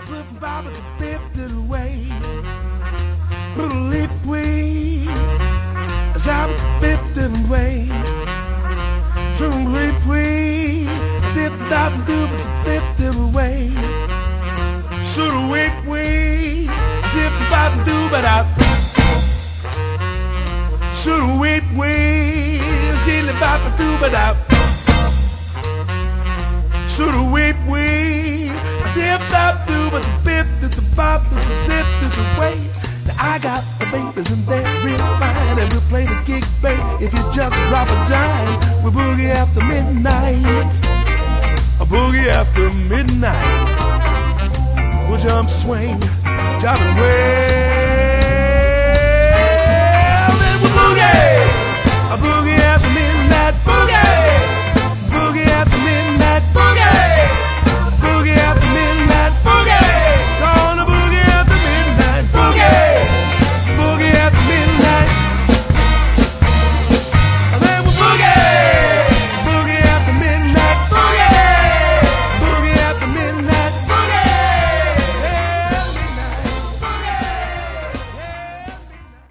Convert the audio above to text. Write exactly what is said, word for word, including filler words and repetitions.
Flipping Bob at the fifth little way. Little lip way. As I'm at the fifth little way. From lip way. Dip, dop, and doob at the fifth little way. Sort of wait way. Zip, bop, and doob it out. Sort of wait way. Skilly, bop, and doob it out. Sort of wait way. Dip, dop, doob at the fifth is the bop, is the zip, is the way. Now I got the babies and they're real fine, and we'll play the gig, babe. If you just drop a dime, we'll boogie after midnight. A boogie after midnight. We'll jump, swing, drop it way.